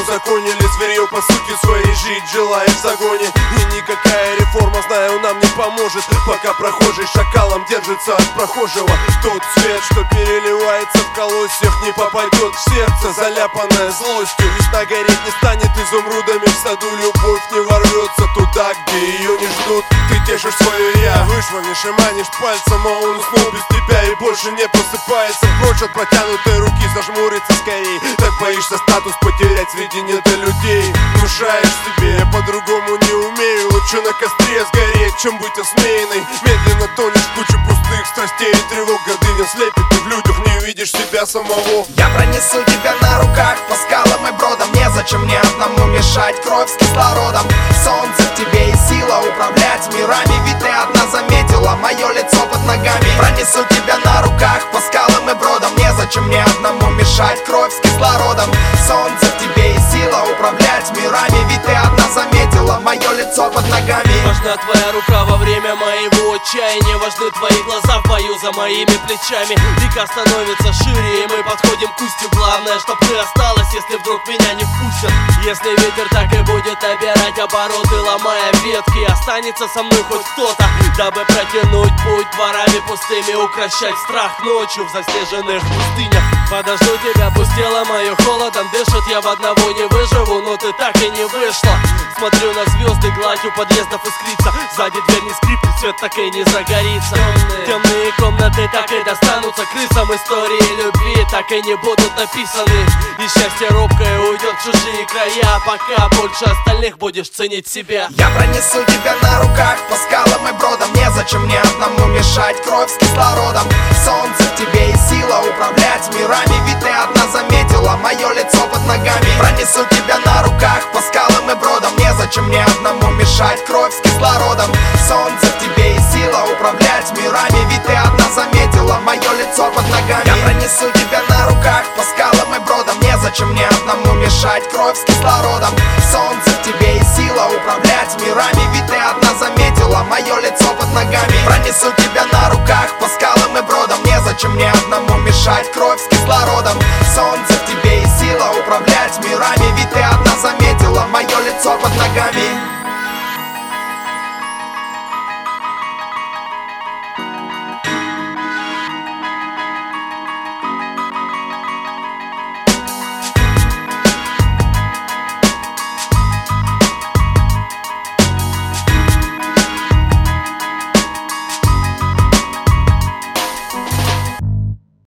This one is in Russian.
узаконили зверье по сути своей, жить желаешь в загоне. И никакая реформа, знаю, нам не поможет, пока прохожий шакалом держится от прохожего. Тот свет, что переливается в колосьях, не попадет в сердце, заляпанное злостью. Весна гореть не станет изумрудами в саду, любовь не ворвется туда, где ее не ждут. Ты тешишь свое я, вышвырнешь и манишь пальцем, а он уснул без тебя и больше не просыпается. Прочь от протянутой руки, зажмуриться скорей. Так боишься статус потерять среди людей. Внушаешь себе, я по-другому не умею, лучше на костре сгореть, чем быть осмеянной. Медленно тонешь в кучу пустых страстей и тревог. Гордыня слепит, ты в людях не видишь себя самого. Я пронесу тебя на руках по скалам и бродам. Незачем мне одному мешать, кровь с кислородом. Солнце в тебе и сила управлять мирами, ведь ты одна заметила мое лицо под ногами. Пронесу тебя на руках по скалам и бродам. Незачем мне одному мешать, кровь с кислородом. Солнце в тебе и сила управлять мирами, ведь ты одна заметила мое лицо под ногами. Важна твоя рука во время моего отчаяния, важны твои глаза в бою за моими плечами. Река становится шире, и мы подходим к устью. Главное, чтоб ты осталась, если вдруг меня не впустят. Если ветер так и будет набирать обороты, ломая ветки, останется со мной хоть кто-то, дабы протянуть путь дворами пустыми, укращать страх ночью в заснеженных пустынях. Подожду тебя, пусть тело мое холодом дышит, я в одного не выживу, но ты так и не вышла. Смотрю на звезды, гладь у подъездов искрится, сзади дверь не скрипнет, свет так и не загорится. Темные комнаты так и достанутся крысам, истории любви так и не будут написаны. И счастье робкое уйдет в чужие края, пока больше остальных будешь ценить себя. Я пронесу тебя на руках по скалам и бродам. Незачем мне одному мешать, кровь с кислородом. Солнце в тебе и сила управлять мирами, ведь ты одна заметила мое лицо под ногами. Пронесу тебя на руках по скалам и бродам. Незачем мне одному мешать, кровь с кислородом. Солнце в тебе и сила управлять мирами, ведь ты одна заметила мое лицо под ногами. Я пронесу тебя на руках по скалам и бродам. Незачем мне одному мешать, кровь с кислородом. Солнце в тебе и сила управлять мирами, ведь ты одна заметила мое лицо под ногами. Пронесу тебя на руках по скалам и бродам. Незачем мне одному мешать, кровь с кислородом. Солнце в тебе и сила управлять мирами, ведь ты одна заметила мое лицо